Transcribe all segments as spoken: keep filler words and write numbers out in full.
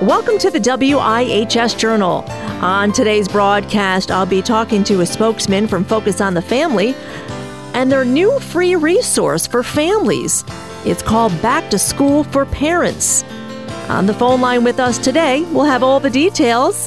Welcome to the W I H S Journal. On today's broadcast, I'll be talking to a spokesman from Focus on the Family and their new free resource for families. It's called Back to School for Parents. On the phone line with us today, we'll have all the details.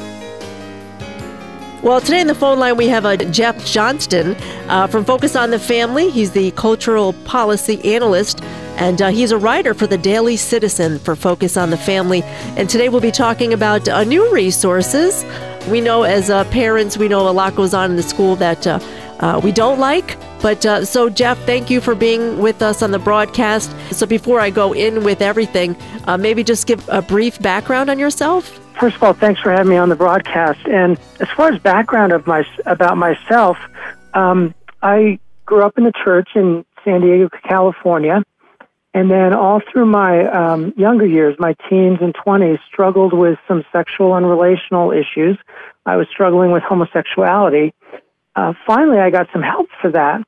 Well, today in the phone line, we have uh, Jeff Johnston uh, from Focus on the Family. He's the cultural policy analyst, and uh, he's a writer for the Daily Citizen for Focus on the Family. And today we'll be talking about uh, new resources. We know as uh, parents, we know a lot goes on in the school that uh, uh, we don't like. But uh, so, Jeff, thank you for being with us on the broadcast. So before I go in with everything, uh, maybe just give a brief background on yourself. First of all, thanks for having me on the broadcast. And as far as background of my about myself, um, I grew up in the church in San Diego, California, and then all through my um, younger years, my teens and twenties, struggled with some sexual and relational issues. I was struggling with homosexuality. Uh, finally, I got some help for that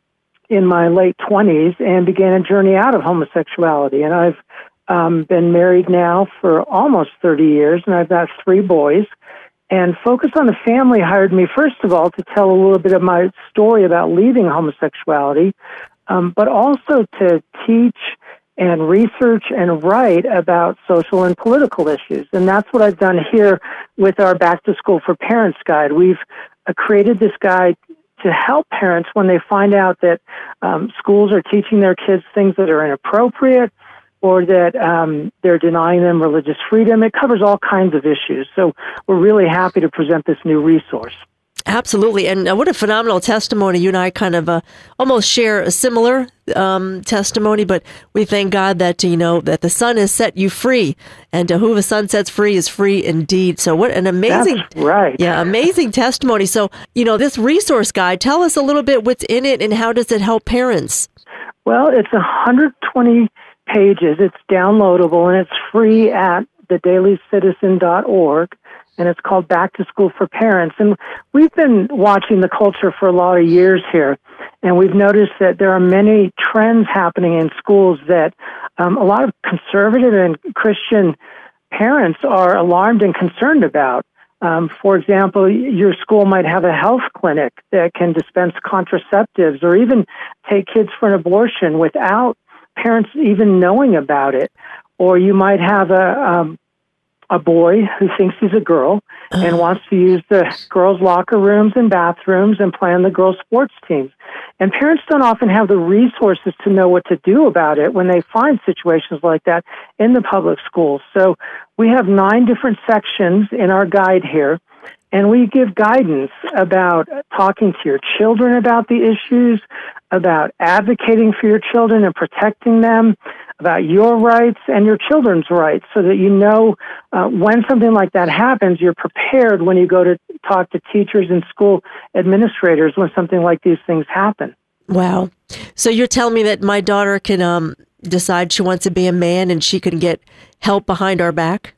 in my late twenties and began a journey out of homosexuality. And I've Um, been married now for almost thirty years, and I've got three boys. And Focus on the Family hired me, first of all, to tell a little bit of my story about leaving homosexuality, um, but also to teach and research and write about social and political issues. And that's what I've done here with our Back to School for Parents guide. We've uh, created this guide to help parents when they find out that um, schools are teaching their kids things that are inappropriate, or that um, they're denying them religious freedom. It covers all kinds of issues. So we're really happy to present this new resource. Absolutely. And uh, what a phenomenal testimony. You and I kind of uh, almost share a similar um, testimony, but we thank God that, you know, that the Son has set you free, and uh, who the Son sets free is free indeed. So what an amazing, That's right. yeah, amazing testimony. So, you know, this resource guide, tell us a little bit what's in it and how does it help parents? Well, it's one hundred twenty pages. It's downloadable, and it's free at the daily citizen dot org, and it's called Back to School for Parents. And we've been watching the culture for a lot of years here, and we've noticed that there are many trends happening in schools that um, a lot of conservative and Christian parents are alarmed and concerned about. Um, for example, your school might have a health clinic that can dispense contraceptives or even take kids for an abortion without parents even knowing about it. Or you might have a um, a boy who thinks he's a girl and wants to use the girls' locker rooms and bathrooms and play on the girls' sports teams. And parents don't often have the resources to know what to do about it when they find situations like that in the public schools. So we have nine different sections in our guide here, and we give guidance about talking to your children about the issues, about advocating for your children and protecting them, about your rights and your children's rights, so that you know uh, when something like that happens, you're prepared when you go to talk to teachers and school administrators when something like these things happen. Wow. So you're telling me that my daughter can um, decide she wants to be a man and she can get help behind our back?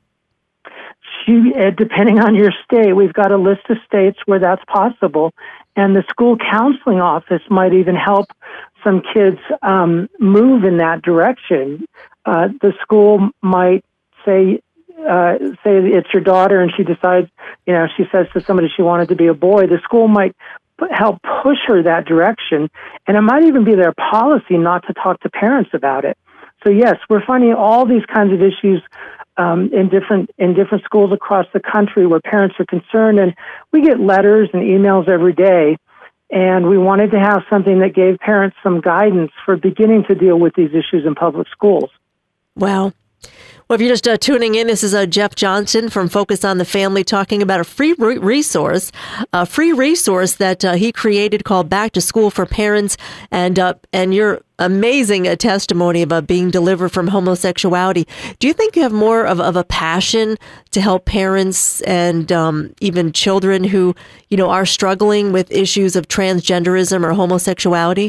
She, uh, depending on your state, we've got a list of states where that's possible. And the school counseling office might even help some kids um, move in that direction. Uh, the school might say, uh, say it's your daughter, and she decides, you know, she says to somebody she wanted to be a boy. The school might p- help push her that direction, and it might even be their policy not to talk to parents about it. So yes, we're finding all these kinds of issues Um, in different in different schools across the country where parents are concerned, and we get letters and emails every day, and we wanted to have something that gave parents some guidance for beginning to deal with these issues in public schools. Wow. Well, if you're just uh, tuning in, this is uh, Jeff Johnston from Focus on the Family talking about a free re- resource, a free resource that uh, he created called Back to School for Parents, and uh, and your amazing uh, testimony of uh, being delivered from homosexuality. Do you think you have more of, of a passion to help parents and um, even children who, you know, are struggling with issues of transgenderism or homosexuality?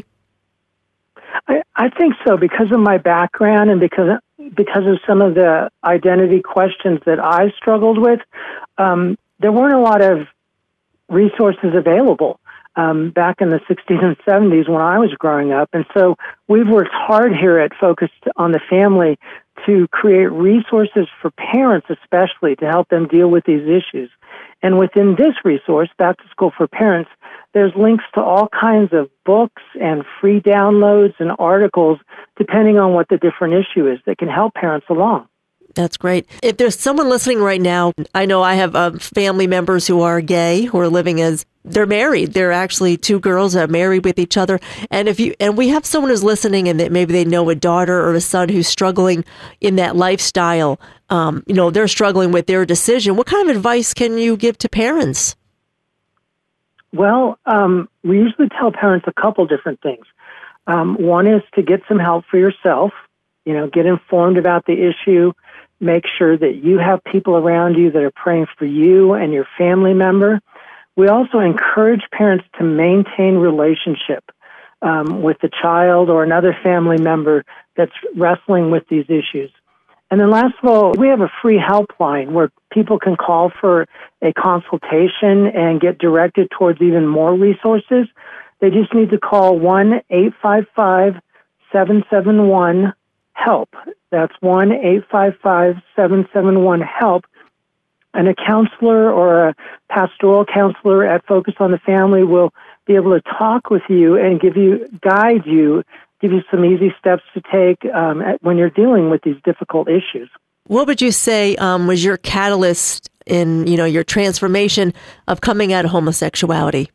I, I think so, because of my background and because because of some of the identity questions that I struggled with. Um, there weren't a lot of resources available um, back in the sixties and seventies when I was growing up. And so we've worked hard here at Focus on the Family to create resources for parents especially to help them deal with these issues. And within this resource, Back to School for Parents, there's links to all kinds of books and free downloads and articles depending on what the different issue is that can help parents along. That's great. If there's someone listening right now, I know I have um, family members who are gay, who are living as, they're married. They're actually two girls that are married with each other. And if you, and we have someone who's listening and that maybe they know a daughter or a son who's struggling in that lifestyle, um, you know, they're struggling with their decision. What kind of advice can you give to parents? Well, um, we usually tell parents a couple different things. Um, one is to get some help for yourself, you know, get informed about the issue. Make sure that you have people around you that are praying for you and your family member. We also encourage parents to maintain relationship um, with the child or another family member that's wrestling with these issues. And then last of all, we have a free helpline where people can call for a consultation and get directed towards even more resources. They just need to call one eight five five, seven seven one, HELP. That's one eight five five, seven seven one, HELP. And a counselor or a pastoral counselor at Focus on the Family will be able to talk with you and give you, guide you, give you some easy steps to take um, at, when you're dealing with these difficult issues. What would you say um, was your catalyst in, you know, your transformation of coming out of homosexuality?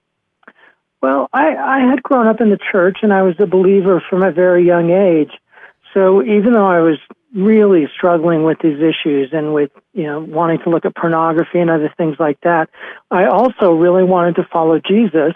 Well, I, I had grown up in the church, and I was a believer from a very young age. So even though I was really struggling with these issues and with, you know, wanting to look at pornography and other things like that, I also really wanted to follow Jesus.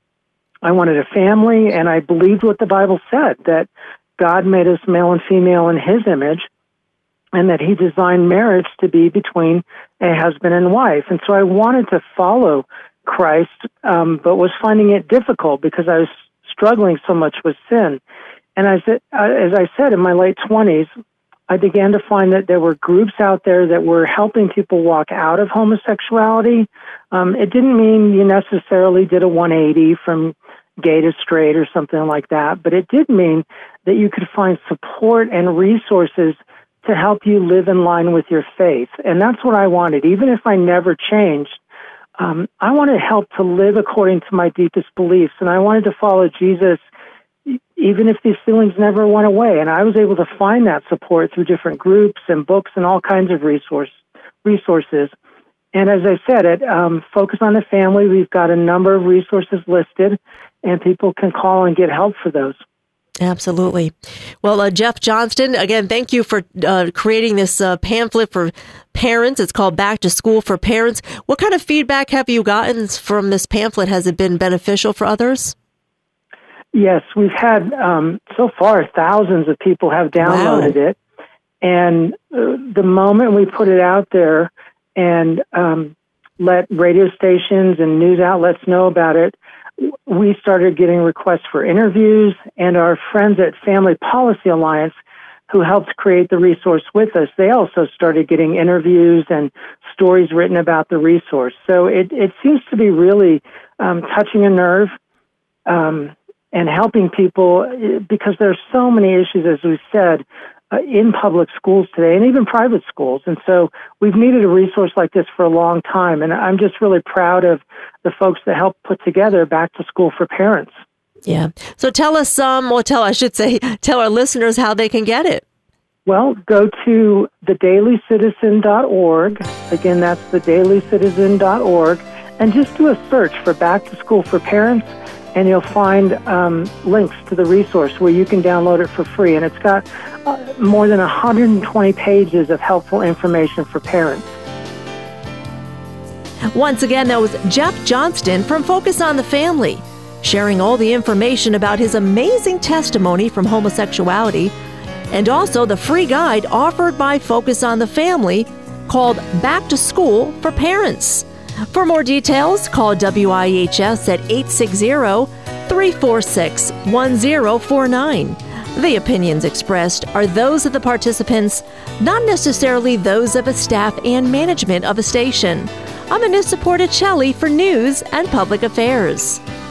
I wanted a family, and I believed what the Bible said, that God made us male and female in His image, and that He designed marriage to be between a husband and wife. And so I wanted to follow Christ, um, but was finding it difficult because I was struggling so much with sin. And as, it, uh, as I said, in my late twenties, I began to find that there were groups out there that were helping people walk out of homosexuality. Um, it didn't mean you necessarily did a one eighty from gay to straight or something like that, but it did mean that you could find support and resources to help you live in line with your faith. And that's what I wanted. Even if I never changed, um, I wanted help to live according to my deepest beliefs, and I wanted to follow Jesus even if these feelings never went away. And I was able to find that support through different groups and books and all kinds of resource, resources. And as I said, at um, Focus on the Family, we've got a number of resources listed, and people can call and get help for those. Absolutely. Well, uh, Jeff Johnston, again, thank you for uh, creating this uh, pamphlet for parents. It's called Back to School for Parents. What kind of feedback have you gotten from this pamphlet? Has it been beneficial for others? Yes, we've had, um, so far, thousands of people have downloaded wow. it. And uh, the moment we put it out there and um, let radio stations and news outlets know about it, we started getting requests for interviews, and our friends at Family Policy Alliance, who helped create the resource with us, they also started getting interviews and stories written about the resource. So it, it seems to be really um, touching a nerve. Um, and helping people, because there are so many issues, as we said, uh, in public schools today and even private schools. And so we've needed a resource like this for a long time. And I'm just really proud of the folks that helped put together Back to School for Parents. Yeah. So tell us, um, well, tell, I should say, tell our listeners how they can get it. Well, go to the daily citizen dot org. Again, that's the daily citizen dot org. And just do a search for Back to School for Parents, and you'll find um, links to the resource where you can download it for free. And it's got uh, more than one hundred twenty pages of helpful information for parents. Once again, that was Jeff Johnston from Focus on the Family, sharing all the information about his amazing testimony from homosexuality, and also the free guide offered by Focus on the Family called Back to School for Parents. For more details, call W I H S at eight six zero, three four six, one zero four nine. The opinions expressed are those of the participants, not necessarily those of a staff and management of a station. I'm Anissa Porticelli for News and Public Affairs.